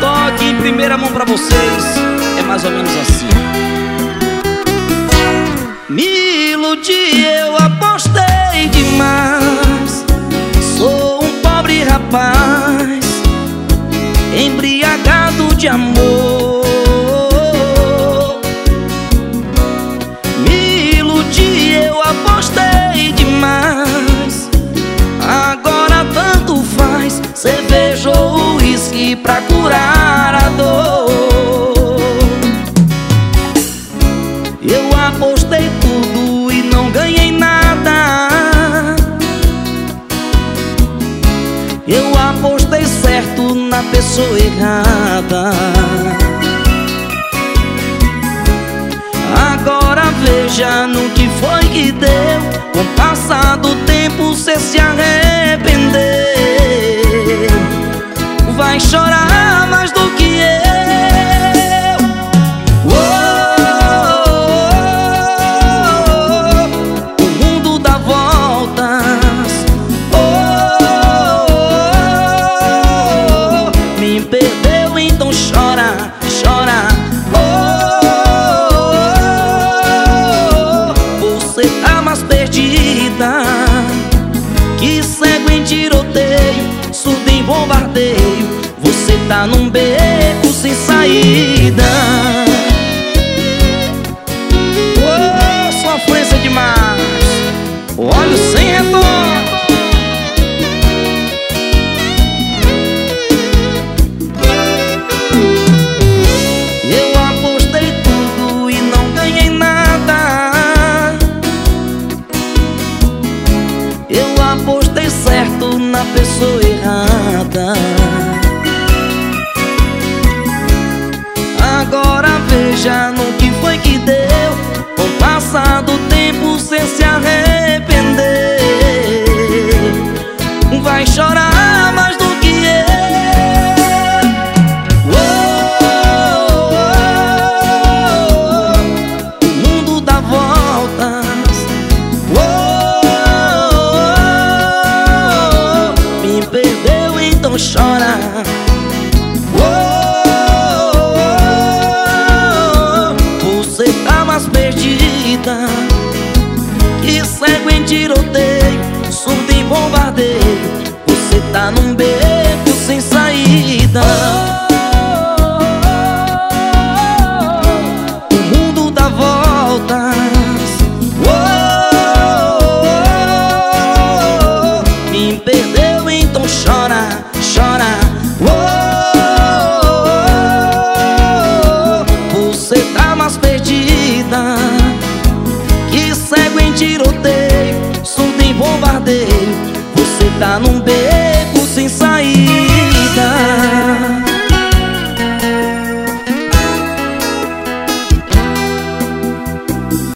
toque em primeira mão pra vocês. É mais ou menos assim. Me iludi, eu apostei demais. Sou um pobre rapaz, embriagado de amor. Me iludi, eu apostei demais. Agora tanto faz, cerveja ou uísque pra curar a dor. Eu apostei tudo e não ganhei nada. Eu apostei certo na pessoa errada. Agora veja no que foi que deu. Com o passar do tempo cê se arrependeu. Vai chorar mais do que eu. O mundo dá voltas. Me perdeu, então chora, chora. Você tá mais perdida que cego em tiroteio, surdo em bombardeio. Você tá num beco sem saída. Sofrência demais, olhos sem retorno. Eu apostei tudo e não ganhei nada. Eu apostei certo na pessoa errada. Agora veja no que foi que deu. Com o passar do tempo cê se arrependeu. Vai chorar mais do que eu. O mundo dá voltas. Me perdeu, então chora. Você tá mais perdida que cego em tiroteio, surdo em bombardeio. Você tá num beco sem saída. O mundo dá voltas. Me perdeu, então chora, chora. Você tá mais perdida que cego em tiroteio, surdo em bombardeio. Você tá num beco